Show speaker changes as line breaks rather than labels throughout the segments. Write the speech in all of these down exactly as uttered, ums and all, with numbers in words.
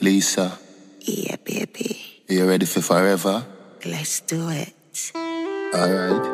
Lisa,
Yeah, baby.
are you ready for forever?
Let's do it.
Alright.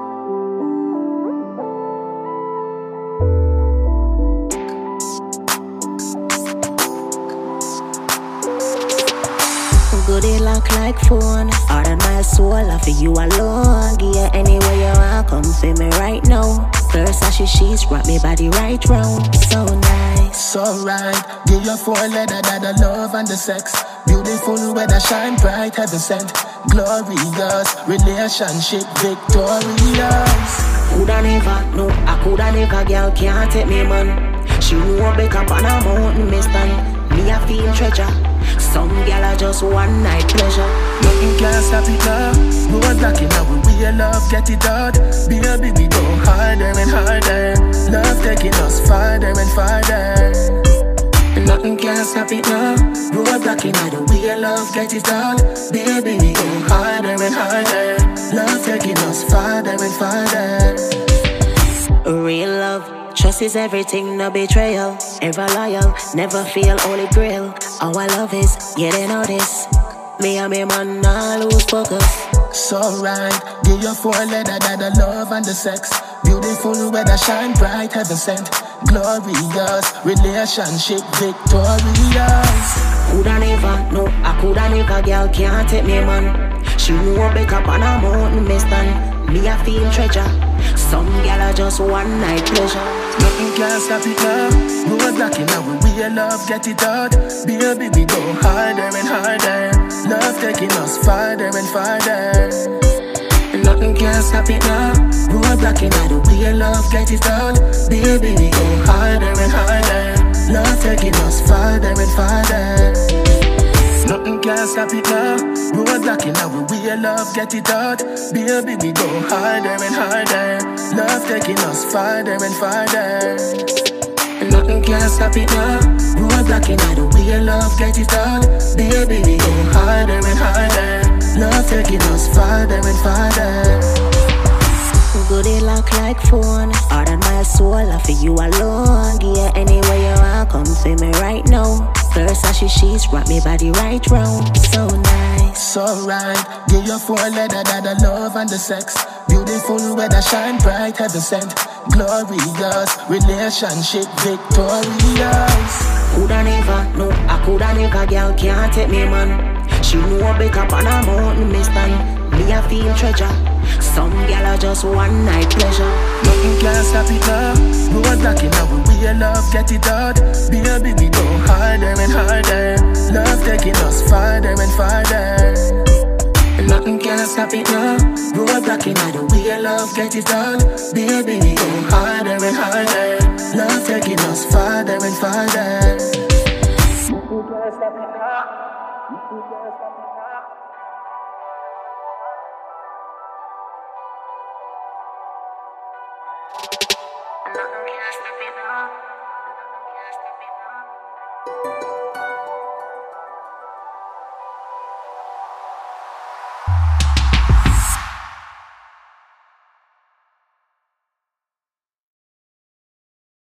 Goody lock like phone. Heart and my soul, I for you alone. Yeah, anywhere you are, come see me right now. First as she she's wrap me body right round. So nice.
So right, give your four letter that the love and the sex. Beautiful weather shine bright, heaven sent. Glorious, relationship victorious.
Coulda never, no, I coulda never, girl can't take me man. She know back up on a mountain, me stand. Me a feel treasure. Some gal are just one night pleasure.
Nothing can stop it now. Roadblock in our real love, get it out. Baby, we go harder and harder. Love taking us farther and farther. Nothing can stop it now. Roadblock in our real love, get it out. Baby, we go harder and harder. Love taking us farther and farther.
Real love, trust is everything, no betrayal. Ever loyal, never feel holy grail. All I love is, yeah they know this. Me and me man, nah lose focus.
So right, give your four letter that the love and the sex. Beautiful weather shine bright, heaven sent. Glorious, relationship victorious.
Coulda never, no, I coulda never, girl can't take me man. She know back up on a mountain, me stand. Me a feel treasure. Some gal are just one night pleasure.
Nothing can stop it now. Roadblock in our real love, get it out. Baby, we go harder and harder. Love taking us farther and farther. Nothing can stop it now. Roadblock in our real love, get it out. Baby, we go harder and harder. Love taking us farther and farther. Nothing can stop it now. Roadblock in our real love, get it out. Baby, we go harder and harder. Love taking us farther and farther. Nothing can stop it now. Roadblock in our real love, get it out. Baby, we go harder and harder. Love taking us farther and farther.
Goody lock like phone. Heart and my soul, I for you alone. Yeah, anywhere you are, come see me right now. First as she she's wrap me body right round. So nice.
So right, give your four letter that the love and the sex. Beautiful weather shine bright, heaven sent. Glorious, relationship victorious.
Coulda never, no, I coulda never, girl can't take me man. She know back up on a mountain, me stand. Me a feel treasure. Some gal are just one night pleasure.
Nothing can stop it now. Roadblock in our real love, get it out. Baby, we go harder and harder. Love taking us farther and farther. Nothing can stop it now. Roadblock in our real love, get it out. Baby, we go harder and harder. Love taking us farther and farther. Nothing can stop it now. Nothing can stop it now.
Nothing can stop it now.